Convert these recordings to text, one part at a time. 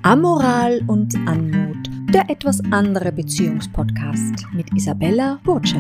Amoral und Anmut, der etwas andere Beziehungspodcast mit Isabella Burtsche.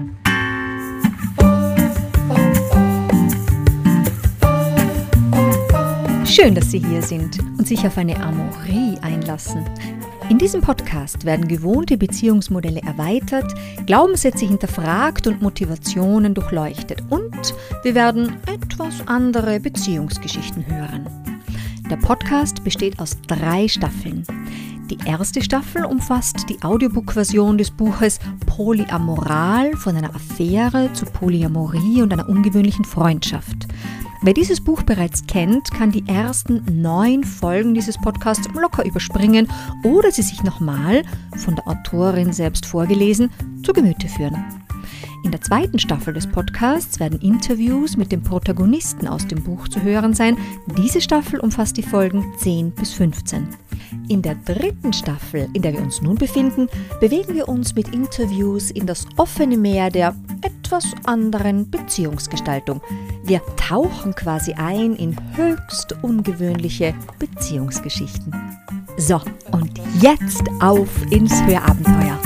Schön, dass Sie hier sind und sich auf eine Amorie einlassen. In diesem Podcast werden gewohnte Beziehungsmodelle erweitert, Glaubenssätze hinterfragt und Motivationen durchleuchtet und wir werden etwas andere Beziehungsgeschichten hören. Der Podcast besteht aus 3 Staffeln. Die erste Staffel umfasst die Audiobook-Version des Buches Polyamoral, von einer Affäre zu Polyamorie und einer ungewöhnlichen Freundschaft. Wer dieses Buch bereits kennt, kann die ersten 9 Folgen dieses Podcasts locker überspringen oder sie sich nochmal, von der Autorin selbst vorgelesen, zu Gemüte führen. In der zweiten Staffel des Podcasts werden Interviews mit den Protagonisten aus dem Buch zu hören sein. Diese Staffel umfasst die Folgen 10 bis 15. In der dritten Staffel, in der wir uns nun befinden, bewegen wir uns mit Interviews in das offene Meer der etwas anderen Beziehungsgestaltung. Wir tauchen quasi ein in höchst ungewöhnliche Beziehungsgeschichten. So, und jetzt auf ins Hörabenteuer.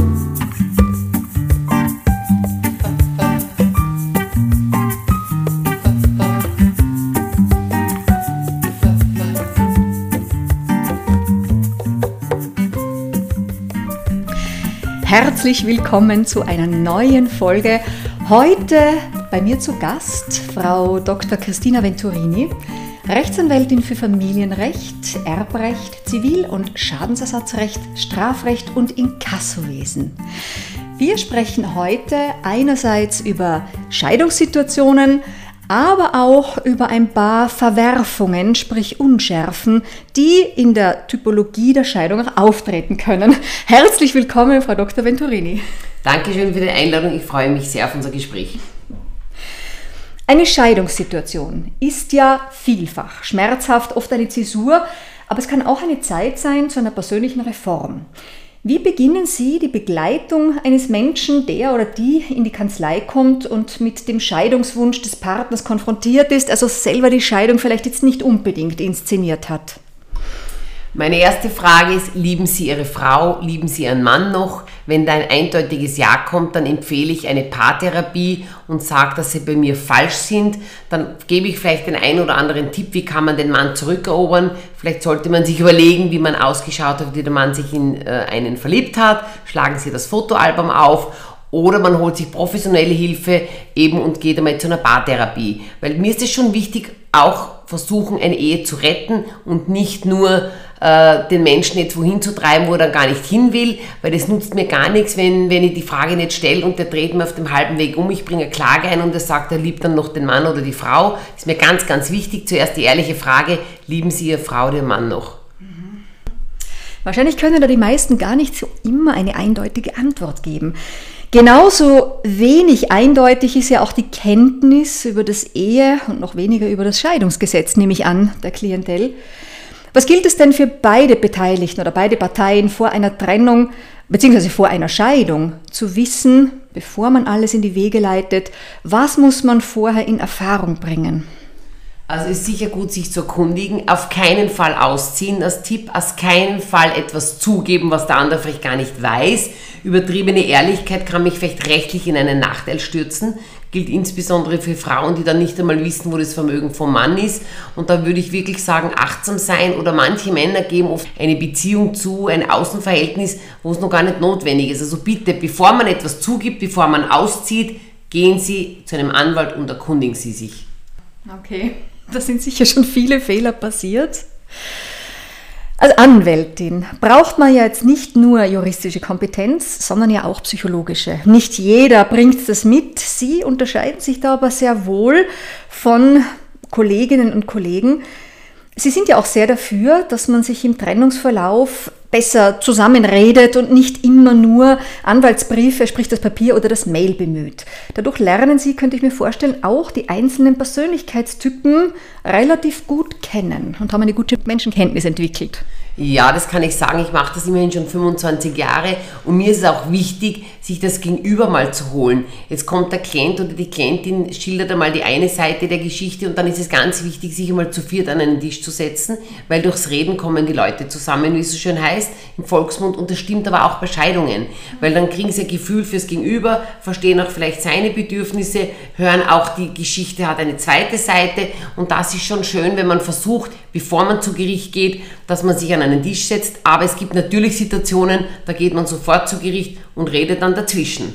Herzlich willkommen zu einer neuen Folge. Heute bei mir zu Gast Frau Dr. Cristina Venturini, Rechtsanwältin für Familienrecht, Erbrecht, Zivil- und Schadensersatzrecht, Strafrecht und Inkassowesen. Wir sprechen heute einerseits über Scheidungssituationen, aber auch über ein paar Verwerfungen, sprich Unschärfen, die in der Typologie der Scheidung auch auftreten können. Herzlich willkommen, Frau Dr. Venturini. Dankeschön für die Einladung, ich freue mich sehr auf unser Gespräch. Eine Scheidungssituation ist ja vielfach schmerzhaft, oft eine Zäsur, aber es kann auch eine Zeit sein zu einer persönlichen Reform. Wie beginnen Sie die Begleitung eines Menschen, der oder die in die Kanzlei kommt und mit dem Scheidungswunsch des Partners konfrontiert ist, also selber die Scheidung vielleicht jetzt nicht unbedingt inszeniert hat? Meine erste Frage ist, lieben Sie Ihre Frau, lieben Sie Ihren Mann noch? Wenn da ein eindeutiges Ja kommt, dann empfehle ich eine Paartherapie und sage, dass Sie bei mir falsch sind. Dann gebe ich vielleicht den einen oder anderen Tipp, wie kann man den Mann zurückerobern. Vielleicht sollte man sich überlegen, wie man ausgeschaut hat, wie der Mann sich in einen verliebt hat. Schlagen Sie das Fotoalbum auf. Oder man holt sich professionelle Hilfe eben und geht einmal zu einer Paartherapie. Weil mir ist es schon wichtig, auch versuchen, eine Ehe zu retten und nicht nur den Menschen jetzt wohin zu treiben, wo er dann gar nicht hin will, weil das nutzt mir gar nichts, wenn ich die Frage nicht stelle und der dreht mir auf dem halben Weg um, ich bringe eine Klage ein und er sagt, er liebt dann noch den Mann oder die Frau. Das ist mir ganz, ganz wichtig. Zuerst die ehrliche Frage, lieben Sie Ihre Frau oder Ihren Mann noch? Wahrscheinlich können da die meisten gar nicht so immer eine eindeutige Antwort geben. Genauso wenig eindeutig ist ja auch die Kenntnis über das Ehe- und noch weniger über das Scheidungsgesetz, nehme ich an, der Klientel. Was gilt es denn für beide Beteiligten oder beide Parteien vor einer Trennung bzw. vor einer Scheidung zu wissen, bevor man alles in die Wege leitet, was muss man vorher in Erfahrung bringen? Also ist sicher gut, sich zu erkundigen, auf keinen Fall ausziehen als Tipp, auf keinen Fall etwas zugeben, was der andere vielleicht gar nicht weiß. Übertriebene Ehrlichkeit kann mich vielleicht rechtlich in einen Nachteil stürzen, gilt insbesondere für Frauen, die dann nicht einmal wissen, wo das Vermögen vom Mann ist. Und da würde ich wirklich sagen, achtsam sein, oder manche Männer geben oft eine Beziehung zu, ein Außenverhältnis, wo es noch gar nicht notwendig ist. Also bitte, bevor man etwas zugibt, bevor man auszieht, gehen Sie zu einem Anwalt und erkundigen Sie sich. Okay. Da sind sicher schon viele Fehler passiert. Als Anwältin braucht man ja jetzt nicht nur juristische Kompetenz, sondern ja auch psychologische. Nicht jeder bringt das mit. Sie unterscheiden sich da aber sehr wohl von Kolleginnen und Kollegen. Sie sind ja auch sehr dafür, dass man sich im Trennungsverlauf besser zusammenredet und nicht immer nur Anwaltsbriefe, sprich das Papier oder das Mail bemüht. Dadurch lernen Sie, könnte ich mir vorstellen, auch die einzelnen Persönlichkeitstypen relativ gut kennen und haben eine gute Menschenkenntnis entwickelt. Ja, das kann ich sagen. Ich mache das immerhin schon 25 Jahre und mir ist es auch wichtig, sich das Gegenüber mal zu holen. Jetzt kommt der Klient oder die Klientin, schildert einmal die eine Seite der Geschichte und dann ist es ganz wichtig, sich einmal zu viert an einen Tisch zu setzen, weil durchs Reden kommen die Leute zusammen, wie es so schön heißt, im Volksmund, und das stimmt aber auch bei Scheidungen, weil dann kriegen sie ein Gefühl fürs Gegenüber, verstehen auch vielleicht seine Bedürfnisse, hören auch, die Geschichte hat eine zweite Seite und das ist schon schön, wenn man versucht, bevor man zu Gericht geht, dass man sich an einen Tisch setzt, aber es gibt natürlich Situationen, da geht man sofort zu Gericht und redet dann dazwischen.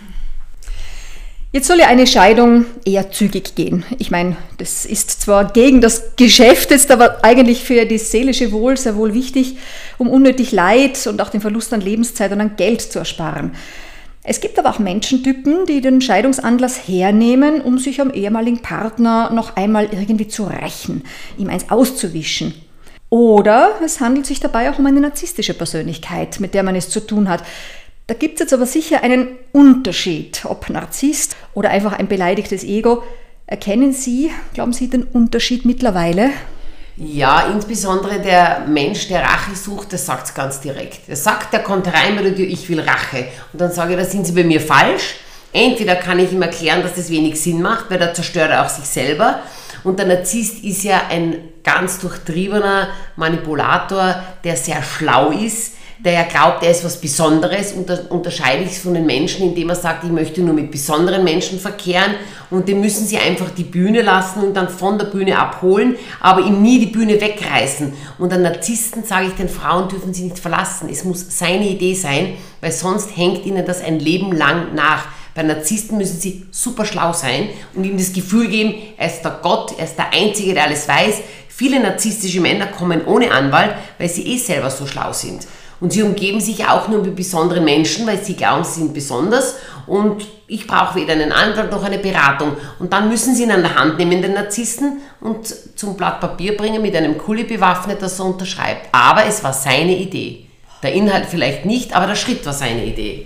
Jetzt soll ja eine Scheidung eher zügig gehen. Ich meine, das ist zwar gegen das Geschäft, ist aber eigentlich für das seelische Wohl sehr wohl wichtig, um unnötig Leid und auch den Verlust an Lebenszeit und an Geld zu ersparen. Es gibt aber auch Menschentypen, die den Scheidungsanlass hernehmen, um sich am ehemaligen Partner noch einmal irgendwie zu rächen, ihm eins auszuwischen. Oder es handelt sich dabei auch um eine narzisstische Persönlichkeit, mit der man es zu tun hat. Da gibt es jetzt aber sicher einen Unterschied, ob Narzisst oder einfach ein beleidigtes Ego. Erkennen Sie, glauben Sie, den Unterschied mittlerweile? Ja, insbesondere der Mensch, der Rache sucht, der sagt es ganz direkt. Der kommt rein bei der Tür, ich will Rache. Und dann sage ich, da sind Sie bei mir falsch. Entweder kann ich ihm erklären, dass das wenig Sinn macht, weil da zerstört er auch sich selber. Und der Narzisst ist ja ein ganz durchtriebener Manipulator, der sehr schlau ist, der ja glaubt, er ist was Besonderes, und da unterscheide ich es von den Menschen, indem er sagt, ich möchte nur mit besonderen Menschen verkehren, und dem müssen sie einfach die Bühne lassen und dann von der Bühne abholen, aber ihm nie die Bühne wegreißen. Und an Narzissten sage ich, den Frauen dürfen sie nicht verlassen. Es muss seine Idee sein, weil sonst hängt ihnen das ein Leben lang nach. Bei Narzissten müssen sie super schlau sein und ihm das Gefühl geben, er ist der Gott, er ist der Einzige, der alles weiß. Viele narzisstische Männer kommen ohne Anwalt, weil sie selber so schlau sind. Und sie umgeben sich auch nur mit besonderen Menschen, weil sie glauben, sie sind besonders. Und ich brauche weder einen Anwalt noch eine Beratung. Und dann müssen sie ihn an der Hand nehmen, den Narzissten, und zum Blatt Papier bringen, mit einem Kuli bewaffnet, das er unterschreibt. Aber es war seine Idee. Der Inhalt vielleicht nicht, aber der Schritt war seine Idee.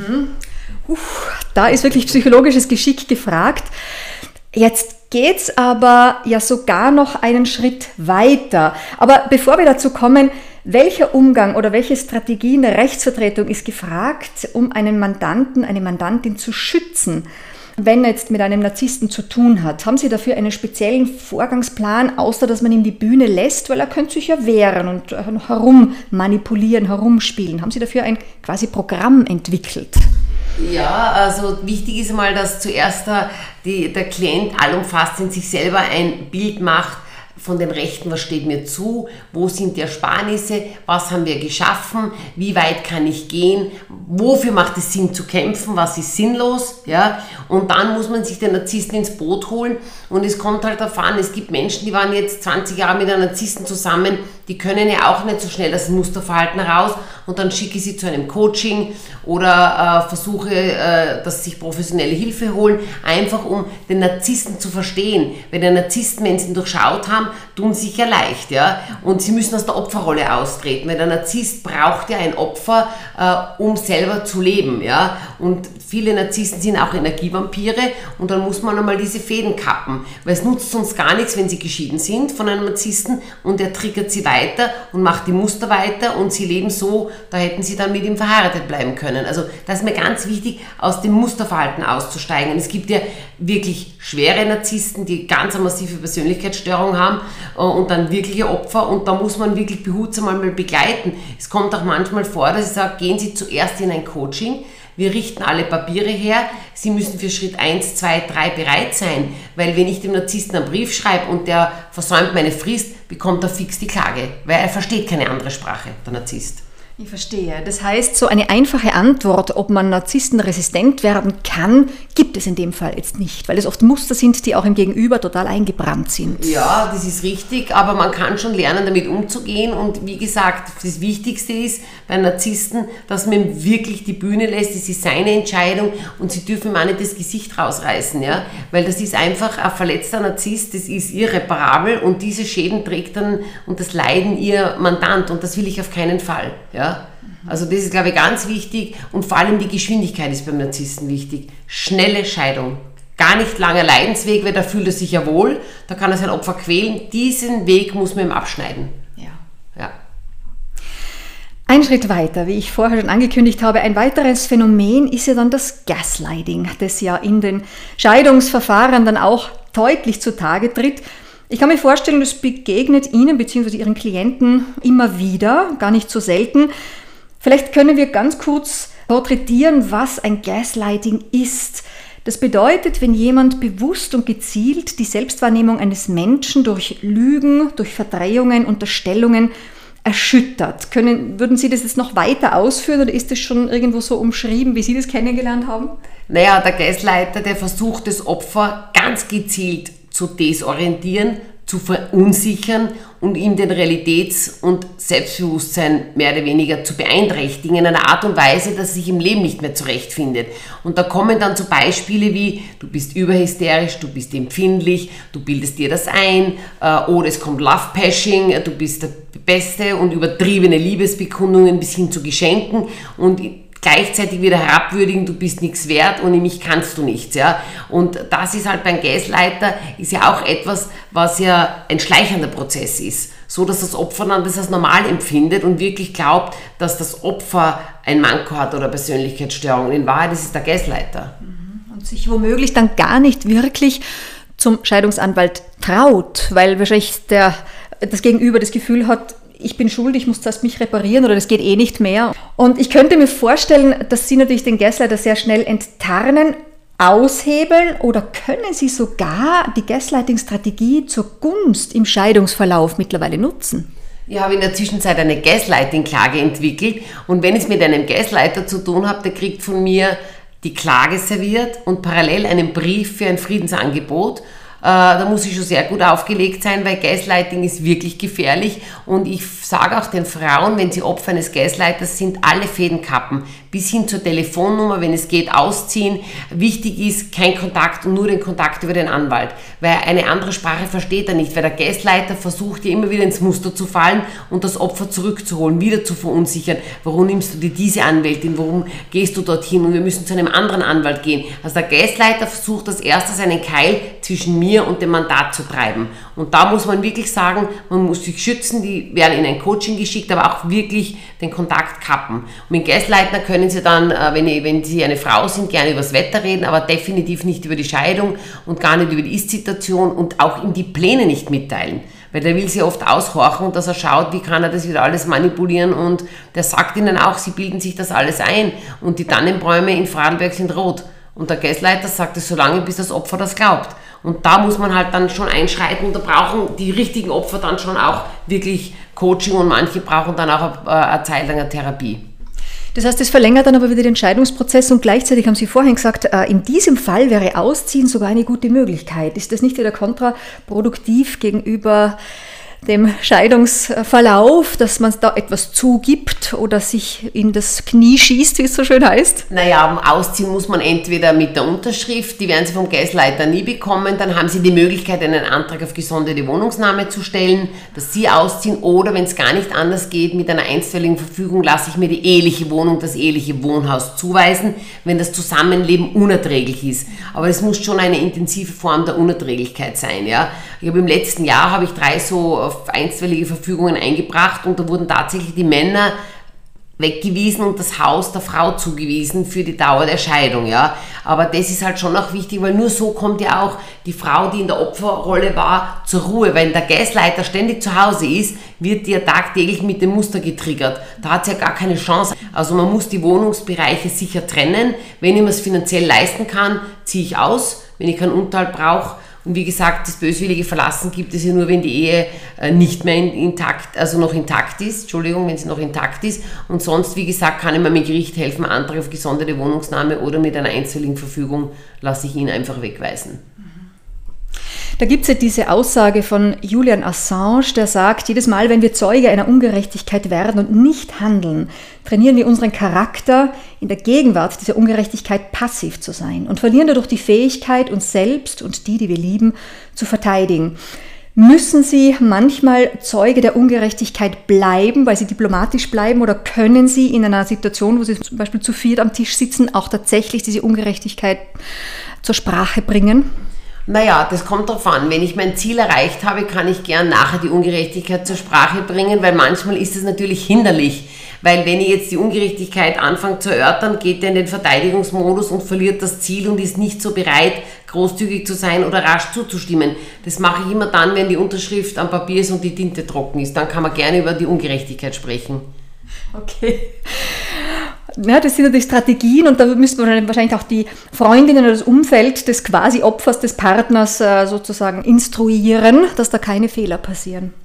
Da ist wirklich psychologisches Geschick gefragt. Jetzt geht's aber ja sogar noch einen Schritt weiter. Aber bevor wir dazu kommen, welcher Umgang oder welche Strategie in der Rechtsvertretung ist gefragt, um einen Mandanten, eine Mandantin zu schützen, wenn er jetzt mit einem Narzissten zu tun hat? Haben Sie dafür einen speziellen Vorgangsplan, außer dass man ihm die Bühne lässt, weil er könnte sich ja wehren und herummanipulieren, herumspielen? Haben Sie dafür ein quasi Programm entwickelt? Ja, also wichtig ist mal, dass zuerst der Klient allumfassend sich selber ein Bild macht von den Rechten, was steht mir zu, wo sind die Ersparnisse, was haben wir geschaffen, wie weit kann ich gehen, wofür macht es Sinn zu kämpfen, was ist sinnlos, ja, und dann muss man sich den Narzissten ins Boot holen, und es kommt halt darauf an, es gibt Menschen, die waren jetzt 20 Jahre mit einem Narzissten zusammen, die können ja auch nicht so schnell das Musterverhalten raus, und dann schicke ich sie zu einem Coaching oder versuche, dass sie sich professionelle Hilfe holen, einfach um den Narzissten zu verstehen, weil die Narzissten, wenn sie ihn durchschaut haben, tun sich ja leicht, ja, und sie müssen aus der Opferrolle austreten, weil der Narzisst braucht ja ein Opfer, um selber zu leben, ja, und viele Narzissten sind auch Energievampire, und dann muss man einmal diese Fäden kappen, weil es nutzt uns gar nichts, wenn sie geschieden sind von einem Narzissten und er triggert sie weiter und macht die Muster weiter und sie leben so, da hätten sie dann mit ihm verheiratet bleiben können. Also das ist mir ganz wichtig, aus dem Musterverhalten auszusteigen. Und es gibt ja wirklich schwere Narzissten, die ganz eine massive Persönlichkeitsstörung haben und dann wirkliche Opfer, und da muss man wirklich behutsam mal begleiten. Es kommt auch manchmal vor, dass ich sage, gehen Sie zuerst in ein Coaching, wir richten alle Papiere her, Sie müssen für Schritt 1, 2, 3 bereit sein, weil wenn ich dem Narzissten einen Brief schreibe und der versäumt meine Frist, bekommt er fix die Klage, weil er versteht keine andere Sprache, der Narzisst. Ich verstehe. Das heißt, so eine einfache Antwort, ob man Narzissten resistent werden kann, gibt es in dem Fall jetzt nicht, weil es oft Muster sind, die auch im Gegenüber total eingebrannt sind. Ja, das ist richtig, aber man kann schon lernen, damit umzugehen, und wie gesagt, das Wichtigste ist bei Narzissten, dass man ihm wirklich die Bühne lässt, das ist seine Entscheidung, und sie dürfen ihm auch nicht das Gesicht rausreißen, ja, weil das ist einfach ein verletzter Narzisst, das ist irreparabel, und diese Schäden trägt dann und das Leiden ihr Mandant, und das will ich auf keinen Fall, ja. Also das ist, glaube ich, ganz wichtig, und vor allem die Geschwindigkeit ist beim Narzissten wichtig. Schnelle Scheidung. Gar nicht langer Leidensweg, weil da fühlt er sich ja wohl, da kann er sein Opfer quälen. Diesen Weg muss man ihm abschneiden. Ja. Ja. Ein Schritt weiter, wie ich vorher schon angekündigt habe, ein weiteres Phänomen ist ja dann das Gaslighting, das ja in den Scheidungsverfahren dann auch deutlich zutage tritt. Ich kann mir vorstellen, das begegnet Ihnen bzw. Ihren Klienten immer wieder, gar nicht so selten. Vielleicht können wir ganz kurz porträtieren, was ein Gaslighting ist. Das bedeutet, wenn jemand bewusst und gezielt die Selbstwahrnehmung eines Menschen durch Lügen, durch Verdrehungen, Unterstellungen erschüttert. Würden Sie das jetzt noch weiter ausführen oder ist das schon irgendwo so umschrieben, wie Sie das kennengelernt haben? Naja, der Gaslighter, der versucht, das Opfer ganz gezielt zu desorientieren, zu verunsichern und ihm den Realitäts- und Selbstbewusstsein mehr oder weniger zu beeinträchtigen in einer Art und Weise, dass er sich im Leben nicht mehr zurechtfindet. Und da kommen dann so Beispiele wie, du bist überhysterisch, du bist empfindlich, du bildest dir das ein, oder es kommt Love-Pashing, du bist der Beste und übertriebene Liebesbekundungen bis hin zu Geschenken und gleichzeitig wieder herabwürdigen, du bist nichts wert und mich kannst du nichts. Ja? Und das ist halt beim Gaslighter, ist ja auch etwas, was ja ein schleichender Prozess ist. So, dass das Opfer dann das als normal empfindet und wirklich glaubt, dass das Opfer ein Manko hat oder Persönlichkeitsstörung. In Wahrheit ist es der Gaslighter. Und sich womöglich dann gar nicht wirklich zum Scheidungsanwalt traut, weil wahrscheinlich das Gegenüber das Gefühl hat, ich bin schuldig, ich muss zuerst mich reparieren oder das geht eh nicht mehr. Und ich könnte mir vorstellen, dass Sie natürlich den Gaslighter sehr schnell enttarnen, aushebeln oder können Sie sogar die Gaslighting-Strategie zur Gunst im Scheidungsverlauf mittlerweile nutzen? Ich habe in der Zwischenzeit eine Gaslighting-Klage entwickelt und wenn ich es mit einem Gaslighter zu tun habe, der kriegt von mir die Klage serviert und parallel einen Brief für ein Friedensangebot. Da muss ich schon sehr gut aufgelegt sein, weil Gaslighting ist wirklich gefährlich und ich sage auch den Frauen, wenn sie Opfer eines Gaslighters sind, alle Fäden kappen, bis hin zur Telefonnummer, wenn es geht, ausziehen. Wichtig ist, kein Kontakt und nur den Kontakt über den Anwalt, weil eine andere Sprache versteht er nicht, weil der Gaslighter versucht ja immer wieder ins Muster zu fallen und das Opfer zurückzuholen, wieder zu verunsichern. Warum nimmst du dir diese Anwältin, warum gehst du dorthin und wir müssen zu einem anderen Anwalt gehen. Also der Gaslighter versucht als erstes einen Keil zwischen mir und dem Mandat zu treiben. Und da muss man wirklich sagen, man muss sich schützen, die werden in ein Coaching geschickt, aber auch wirklich den Kontakt kappen. Und mit Gaslighter können Sie dann, wenn Sie eine Frau sind, gerne über das Wetter reden, aber definitiv nicht über die Scheidung und gar nicht über die Ist-Situation und auch ihm die Pläne nicht mitteilen. Weil der will sie oft aushorchen und dass er schaut, wie kann er das wieder alles manipulieren und der sagt ihnen auch, sie bilden sich das alles ein und die Tannenbäume in Vorarlberg sind rot. Und der Gaslighter sagt es so lange, bis das Opfer das glaubt. Und da muss man halt dann schon einschreiten und da brauchen die richtigen Opfer dann schon auch wirklich Coaching und manche brauchen dann auch eine Zeit lang eine Therapie. Das heißt, es verlängert dann aber wieder den Scheidungsprozess und gleichzeitig haben Sie vorhin gesagt, in diesem Fall wäre Ausziehen sogar eine gute Möglichkeit. Ist das nicht wieder kontraproduktiv gegenüber dem Scheidungsverlauf, dass man da etwas zugibt oder sich in das Knie schießt, wie es so schön heißt? Naja, Ausziehen muss man entweder mit der Unterschrift, die werden Sie vom Gaslighter nie bekommen, dann haben Sie die Möglichkeit, einen Antrag auf gesonderte Wohnungsnahme zu stellen, dass Sie ausziehen oder wenn es gar nicht anders geht, mit einer einstweiligen Verfügung lasse ich mir die eheliche Wohnung, das eheliche Wohnhaus zuweisen, wenn das Zusammenleben unerträglich ist. Aber es muss schon eine intensive Form der Unerträglichkeit sein. Ja? Ich habe im letzten Jahr 3 so einstweilige Verfügungen eingebracht und da wurden tatsächlich die Männer weggewiesen und das Haus der Frau zugewiesen für die Dauer der Scheidung. Ja? Aber das ist halt schon auch wichtig, weil nur so kommt ja auch die Frau, die in der Opferrolle war, zur Ruhe. Wenn der Gaslighter ständig zu Hause ist, wird die ja tagtäglich mit dem Muster getriggert. Da hat sie ja gar keine Chance. Also man muss die Wohnungsbereiche sicher trennen. Wenn ich mir es finanziell leisten kann, ziehe ich aus. Wenn ich keinen Unterhalt brauche, und wie gesagt, das böswillige Verlassen gibt es ja nur, wenn die Ehe nicht mehr intakt, also noch intakt ist, Entschuldigung, wenn sie noch intakt ist. Und sonst, wie gesagt, kann ich mir mit Gericht helfen, Antrag auf gesonderte Wohnungsnahme oder mit einer einstweiligen Verfügung lasse ich ihn einfach wegweisen. Da gibt es ja diese Aussage von Julian Assange, der sagt, jedes Mal, wenn wir Zeuge einer Ungerechtigkeit werden und nicht handeln, trainieren wir unseren Charakter, in der Gegenwart dieser Ungerechtigkeit passiv zu sein und verlieren dadurch die Fähigkeit, uns selbst und die wir lieben, zu verteidigen. Müssen Sie manchmal Zeuge der Ungerechtigkeit bleiben, weil Sie diplomatisch bleiben, oder können Sie in einer Situation, wo Sie zum Beispiel zu viert am Tisch sitzen, auch tatsächlich diese Ungerechtigkeit zur Sprache bringen? Naja, das kommt drauf an. Wenn ich mein Ziel erreicht habe, kann ich gern nachher die Ungerechtigkeit zur Sprache bringen, weil manchmal ist es natürlich hinderlich. Weil wenn ich jetzt die Ungerechtigkeit anfange zu erörtern, geht er in den Verteidigungsmodus und verliert das Ziel und ist nicht so bereit, großzügig zu sein oder rasch zuzustimmen. Das mache ich immer dann, wenn die Unterschrift am Papier ist und die Tinte trocken ist. Dann kann man gerne über die Ungerechtigkeit sprechen. Okay. Ja, das sind natürlich Strategien und da müssten wir wahrscheinlich auch die Freundinnen oder das Umfeld des quasi Opfers des Partners sozusagen instruieren, dass da keine Fehler passieren.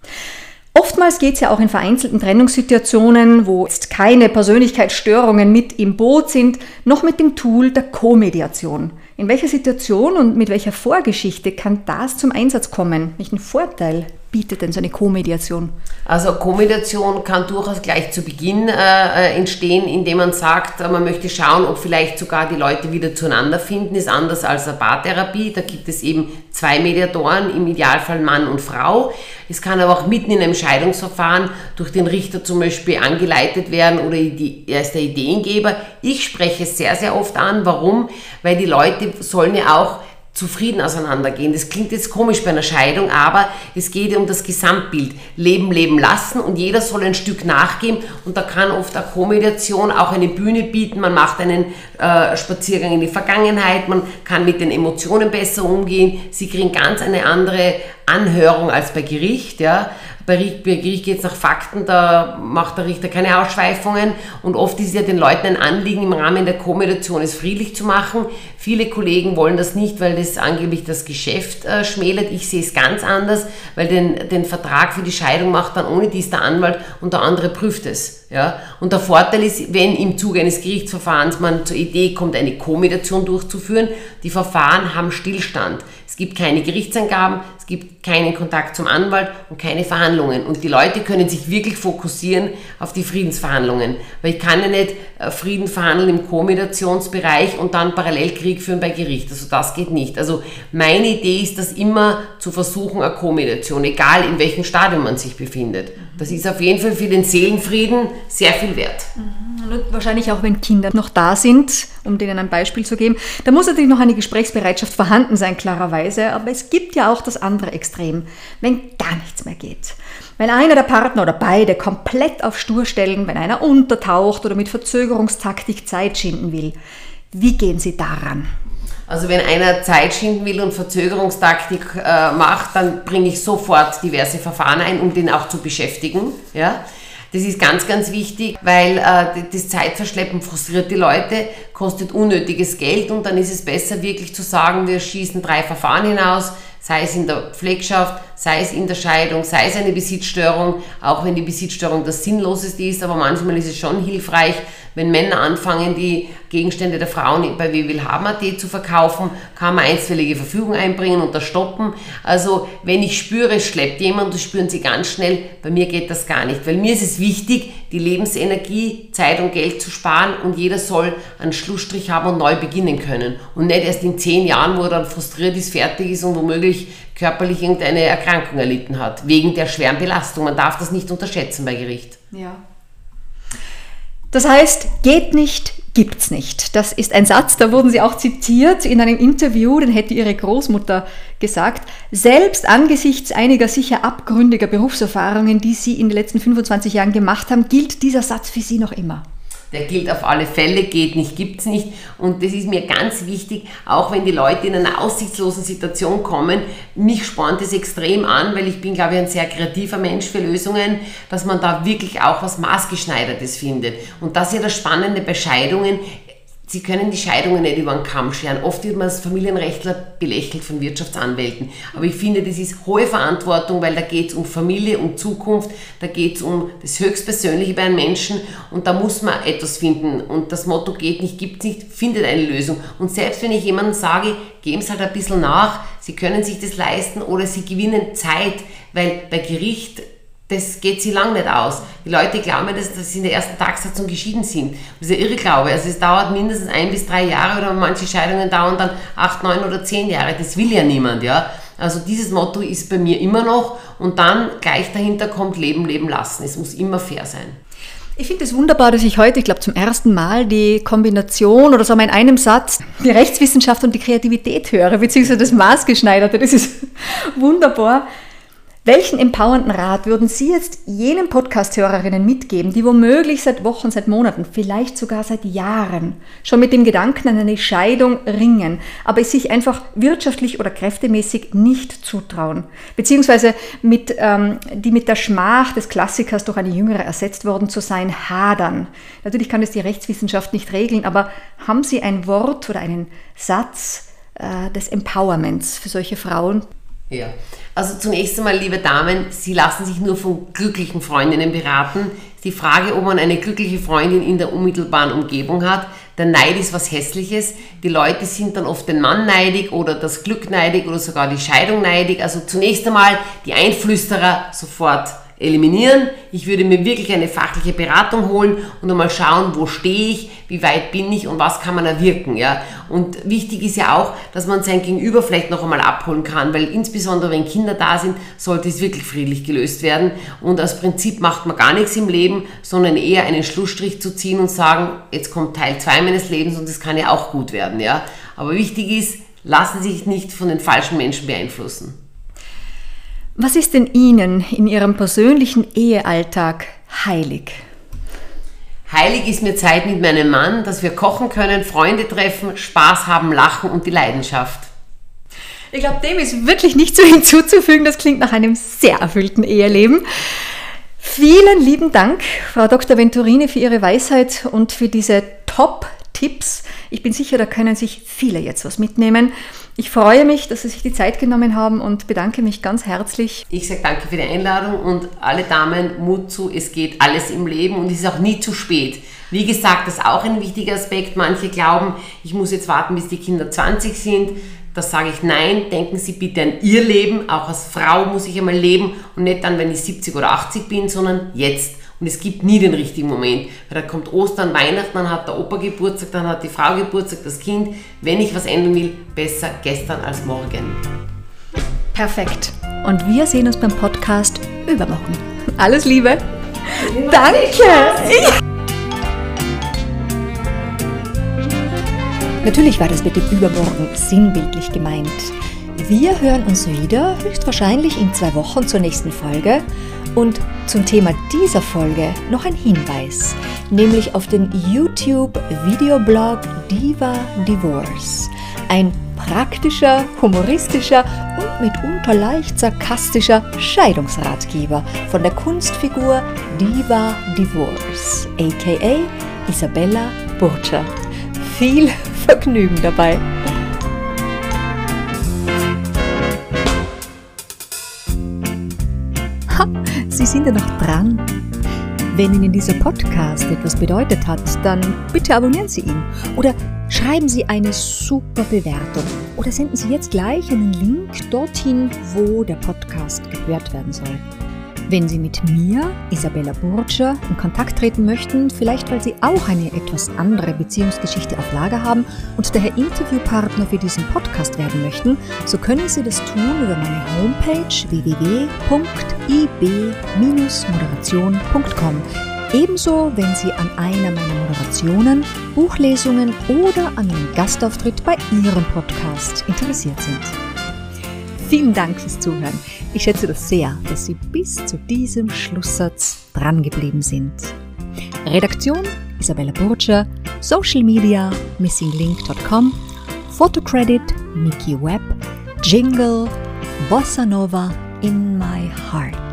Oftmals geht es ja auch in vereinzelten Trennungssituationen, wo jetzt keine Persönlichkeitsstörungen mit im Boot sind, noch mit dem Tool der Co-Mediation. In welcher Situation und mit welcher Vorgeschichte kann das zum Einsatz kommen? Welchen Vorteil bietet denn so eine Co-Mediation? Also Co-Mediation kann durchaus gleich zu Beginn entstehen, indem man sagt, man möchte schauen, ob vielleicht sogar die Leute wieder zueinander finden, ist anders als eine Paartherapie. Da gibt es eben 2 Mediatoren, im Idealfall Mann und Frau. Es kann aber auch mitten in einem Scheidungsverfahren durch den Richter zum Beispiel angeleitet werden oder er ist der Ideengeber. Ich spreche es sehr, sehr oft an. Warum? Weil die Leute sollen ja auch zufrieden auseinandergehen. Das klingt jetzt komisch bei einer Scheidung, aber es geht um das Gesamtbild. Leben, leben lassen und jeder soll ein Stück nachgeben und da kann oft eine Co-Mediation auch eine Bühne bieten. Man macht einen Spaziergang in die Vergangenheit, man kann mit den Emotionen besser umgehen. Sie kriegen ganz eine andere Anhörung als bei Gericht, ja. Bei Gericht geht es nach Fakten, da macht der Richter keine Ausschweifungen und oft ist ja den Leuten ein Anliegen, im Rahmen der Co-Mediation es friedlich zu machen. Viele Kollegen wollen das nicht, weil das angeblich das Geschäft schmälert. Ich sehe es ganz anders, weil den Vertrag für die Scheidung macht dann ohne dies der Anwalt und der andere prüft es. Ja? Und der Vorteil ist, wenn im Zuge eines Gerichtsverfahrens man zur Idee kommt, eine Co-Mediation durchzuführen, die Verfahren haben Stillstand. Es gibt keine Gerichtsangaben, es gibt keinen Kontakt zum Anwalt und keine Verhandlungen. Und die Leute können sich wirklich fokussieren auf die Friedensverhandlungen. Weil ich kann ja nicht Frieden verhandeln im Co-Mediationsbereich und dann parallel Krieg führen bei Gericht. Also das geht nicht. Also meine Idee ist, das immer zu versuchen, eine Co-Mediation, egal in welchem Stadium man sich befindet. Das ist auf jeden Fall für den Seelenfrieden sehr viel wert. Und wahrscheinlich auch, wenn Kinder noch da sind, um denen ein Beispiel zu geben. Da muss natürlich noch eine Gesprächsbereitschaft vorhanden sein, klarerweise. Aber es gibt ja auch das andere Extrem, wenn gar nichts mehr geht. Wenn einer der Partner oder beide komplett auf Stur stellen, wenn einer untertaucht oder mit Verzögerungstaktik Zeit schinden will. Wie gehen Sie daran? Also wenn einer Zeit schinden will und Verzögerungstaktik macht, dann bringe ich sofort diverse Verfahren ein, um den auch zu beschäftigen. Ja? Das ist ganz, ganz wichtig, weil das Zeitverschleppen frustriert die Leute, kostet unnötiges Geld und dann ist es besser wirklich zu sagen, wir schießen 3 Verfahren hinaus, sei es in der Pflegschaft, sei es in der Scheidung, sei es eine Besitzstörung, auch wenn die Besitzstörung das Sinnloseste ist, aber manchmal ist es schon hilfreich, wenn Männer anfangen, die Gegenstände der Frauen bei wwilhaben.at zu verkaufen, kann man einstweilige Verfügung einbringen und das stoppen. Also wenn ich spüre, es schleppt jemand, das spüren sie ganz schnell, bei mir geht das gar nicht, weil mir ist es wichtig, die Lebensenergie, Zeit und Geld zu sparen und jeder soll einen Schlussstrich haben und neu beginnen können und nicht erst in 10 Jahren, wo er dann frustriert ist, fertig ist und womöglich körperlich irgendeine Erkrankung erlitten hat, wegen der schweren Belastung. Man darf das nicht unterschätzen bei Gericht. Ja. Das heißt, geht nicht, gibt's nicht. Das ist ein Satz, da wurden Sie auch zitiert in einem Interview, den hätte Ihre Großmutter gesagt. Selbst angesichts einiger sicher abgründiger Berufserfahrungen, die Sie in den letzten 25 Jahren gemacht haben, gilt dieser Satz für Sie noch immer. Der gilt auf alle Fälle, geht nicht, gibt's nicht. Und das ist mir ganz wichtig, auch wenn die Leute in einer aussichtslosen Situation kommen. Mich spornt es extrem an, weil ich bin, glaube ich, ein sehr kreativer Mensch für Lösungen, dass man da wirklich auch was Maßgeschneidertes findet. Und das ist ja das Spannende bei Scheidungen. Sie können die Scheidungen nicht über den Kamm scheren. Oft wird man als Familienrechtler belächelt von Wirtschaftsanwälten. Aber ich finde, das ist hohe Verantwortung, weil da geht es um Familie, um Zukunft, da geht es um das Höchstpersönliche bei einem Menschen und da muss man etwas finden. Und das Motto geht nicht, gibt nicht, findet eine Lösung. Und selbst wenn ich jemandem sage, geben Sie halt ein bisschen nach, Sie können sich das leisten oder Sie gewinnen Zeit, weil bei Gericht das geht sie lang nicht aus. Die Leute glauben, dass sie in der ersten Tagsatzung geschieden sind. Das ist ja Irrglaube. Also es dauert mindestens 1 bis 3 Jahre oder manche Scheidungen dauern dann 8, 9 oder 10 Jahre. Das will ja niemand. Ja? Also dieses Motto ist bei mir immer noch und dann gleich dahinter kommt Leben, leben lassen. Es muss immer fair sein. Ich finde es wunderbar, dass ich heute, ich glaube zum ersten Mal, die Kombination oder so in einem Satz die Rechtswissenschaft und die Kreativität höre, beziehungsweise das Maßgeschneiderte. Das ist wunderbar. Welchen empowernden Rat würden Sie jetzt jenen Podcast-Hörerinnen mitgeben, die womöglich seit Wochen, seit Monaten, vielleicht sogar seit Jahren schon mit dem Gedanken an eine Scheidung ringen, aber es sich einfach wirtschaftlich oder kräftemäßig nicht zutrauen, beziehungsweise die mit der Schmach des Klassikers durch eine jüngere ersetzt worden zu sein, hadern? Natürlich kann es die Rechtswissenschaft nicht regeln, aber haben Sie ein Wort oder einen Satz des Empowerments für solche Frauen? Ja, also zunächst einmal, liebe Damen, Sie lassen sich nur von glücklichen Freundinnen beraten. Die Frage, ob man eine glückliche Freundin in der unmittelbaren Umgebung hat, der Neid ist was Hässliches. Die Leute sind dann oft den Mann neidig oder das Glück neidig oder sogar die Scheidung neidig. Also zunächst einmal die Einflüsterer sofort eliminieren. Ich würde mir wirklich eine fachliche Beratung holen und einmal schauen, wo stehe ich, wie weit bin ich und was kann man erwirken. Ja? Und wichtig ist ja auch, dass man sein Gegenüber vielleicht noch einmal abholen kann, weil insbesondere wenn Kinder da sind, sollte es wirklich friedlich gelöst werden. Und aus Prinzip macht man gar nichts im Leben, sondern eher einen Schlussstrich zu ziehen und sagen, jetzt kommt Teil 2 meines Lebens und das kann ja auch gut werden. Ja? Aber wichtig ist, lassen Sie sich nicht von den falschen Menschen beeinflussen. Was ist denn Ihnen in Ihrem persönlichen Ehealltag heilig? Heilig ist mir Zeit mit meinem Mann, dass wir kochen können, Freunde treffen, Spaß haben, lachen und die Leidenschaft. Ich glaube, dem ist wirklich nicht so hinzuzufügen. Das klingt nach einem sehr erfüllten Eheleben. Vielen lieben Dank, Frau Dr. Venturini, für Ihre Weisheit und für diese Top-Tipps. Ich bin sicher, da können sich viele jetzt was mitnehmen. Ich freue mich, dass Sie sich die Zeit genommen haben und bedanke mich ganz herzlich. Ich sage danke für die Einladung und alle Damen, Mut zu, es geht alles im Leben und es ist auch nie zu spät. Wie gesagt, das ist auch ein wichtiger Aspekt. Manche glauben, ich muss jetzt warten, bis die Kinder 20 sind. Das sage ich nein, denken Sie bitte an Ihr Leben. Auch als Frau muss ich einmal leben und nicht dann, wenn ich 70 oder 80 bin, sondern jetzt. Und es gibt nie den richtigen Moment, weil da kommt Ostern, Weihnachten, dann hat der Opa Geburtstag, dann hat die Frau Geburtstag, das Kind. Wenn ich was ändern will, besser gestern als morgen. Perfekt. Und wir sehen uns beim Podcast übermorgen. Alles Liebe. Danke. Natürlich war das mit dem Übermorgen sinnbildlich gemeint. Wir hören uns wieder, höchstwahrscheinlich in 2 Wochen zur nächsten Folge. Und zum Thema dieser Folge noch ein Hinweis, nämlich auf den YouTube-Videoblog Diva Divorce. Ein praktischer, humoristischer und mitunter leicht sarkastischer Scheidungsratgeber von der Kunstfigur Diva Divorce, aka Isabella Burtscher. Viel Vergnügen dabei! Sie sind ja noch dran. Wenn Ihnen dieser Podcast etwas bedeutet hat, dann bitte abonnieren Sie ihn oder schreiben Sie eine super Bewertung oder senden Sie jetzt gleich einen Link dorthin, wo der Podcast gehört werden soll. Wenn Sie mit mir, Isabella Burtscher, in Kontakt treten möchten, vielleicht weil Sie auch eine etwas andere Beziehungsgeschichte auf Lager haben und daher Interviewpartner für diesen Podcast werden möchten, so können Sie das tun über meine Homepage www.ib-moderation.com. Ebenso, wenn Sie an einer meiner Moderationen, Buchlesungen oder an einem Gastauftritt bei Ihrem Podcast interessiert sind. Vielen Dank fürs Zuhören. Ich schätze das sehr, dass Sie bis zu diesem Schlusssatz dran geblieben sind. Redaktion Isabella Burtscher, Social Media missinglink.com, Photocredit Niki Webb, Jingle Bossa Nova in my heart.